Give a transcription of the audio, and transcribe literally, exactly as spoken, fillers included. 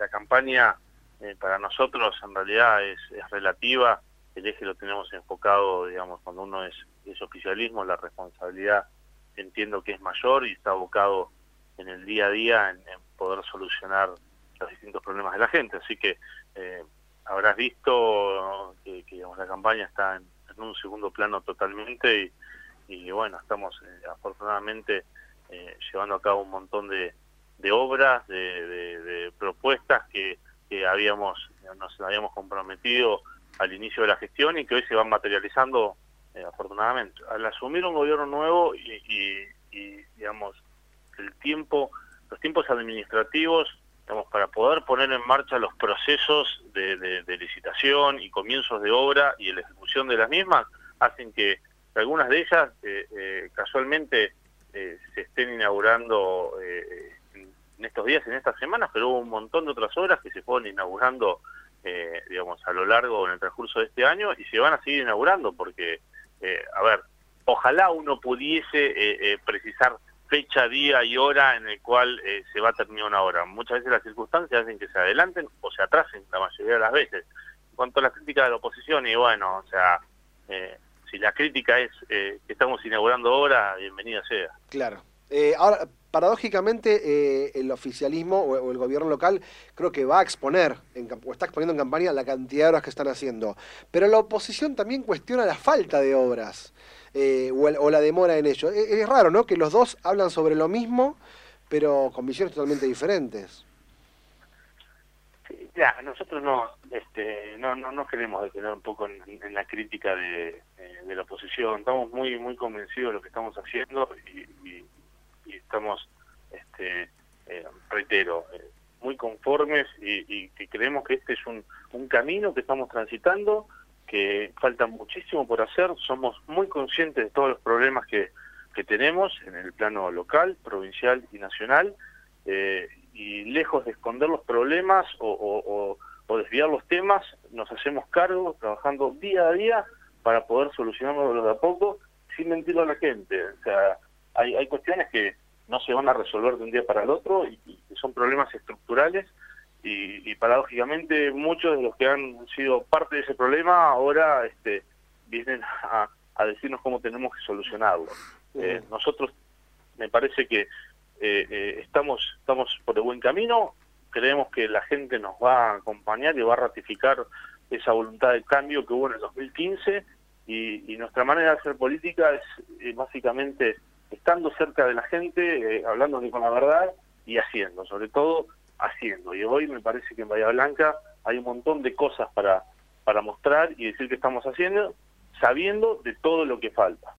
la campaña eh, para nosotros en realidad es, es relativa. El eje lo tenemos enfocado, digamos, cuando uno es, es oficialismo, la responsabilidad entiendo que es mayor y está abocado en el día a día en, en poder solucionar los distintos problemas de la gente. Así que eh, habrás visto que, que digamos, la campaña está en, en un segundo plano totalmente y, y bueno, estamos eh, afortunadamente eh, llevando a cabo un montón de, de obras, de, de, de propuestas que, que habíamos nos habíamos comprometido al inicio de la gestión y que hoy se van materializando eh, afortunadamente. Al asumir un gobierno nuevo y, y, y digamos el tiempo, los tiempos administrativos, digamos, para poder poner en marcha los procesos de, de, de licitación y comienzos de obra y la ejecución de las mismas, hacen que algunas de ellas eh, eh, casualmente eh, se estén inaugurando eh, en estos días, en estas semanas, pero hubo un montón de otras obras que se fueron inaugurando eh, digamos, a lo largo, en el transcurso de este año, y se van a seguir inaugurando, porque, eh, a ver, ojalá uno pudiese eh, eh, precisar fecha, día y hora en el cual eh, se va a terminar una obra. Muchas veces las circunstancias hacen que se adelanten o se atrasen, la mayoría de las veces. En cuanto a la crítica de la oposición, y bueno, o sea, eh, si la crítica es eh, que estamos inaugurando obra, bienvenida sea. Claro. Eh, ahora, paradójicamente, eh, el oficialismo o, o el gobierno local creo que va a exponer, en, o está exponiendo en campaña la cantidad de obras que están haciendo. Pero la oposición también cuestiona la falta de obras eh, o, el, o la demora en ello. Es, es raro, ¿no? Que los dos hablan sobre lo mismo, pero con visiones totalmente diferentes. Sí, ya, nosotros no, este, no, no, no queremos detener un poco en, en la crítica de, de la oposición. Estamos muy, muy convencidos de lo que estamos haciendo y, y y estamos, este, eh, reitero, eh, muy conformes y, y que creemos que este es un, un camino que estamos transitando, que falta muchísimo por hacer. Somos muy conscientes de todos los problemas que, que tenemos en el plano local, provincial y nacional, eh, y lejos de esconder los problemas o, o, o, o desviar los temas, nos hacemos cargo, trabajando día a día para poder solucionarlos de a poco, sin mentirle a la gente. O sea, Hay, hay cuestiones que no se van a resolver de un día para el otro y, y son problemas estructurales y, y paradójicamente muchos de los que han sido parte de ese problema ahora este, vienen a, a decirnos cómo tenemos que solucionarlo. Uh-huh. Eh, nosotros me parece que eh, eh, estamos, estamos por el buen camino, creemos que la gente nos va a acompañar y va a ratificar esa voluntad de cambio que hubo en el dos mil quince y, y nuestra manera de hacer política es eh, básicamente estando cerca de la gente, eh, hablando con la verdad y haciendo, sobre todo haciendo. Y hoy me parece que en Bahía Blanca hay un montón de cosas para, para mostrar y decir que estamos haciendo, sabiendo de todo lo que falta.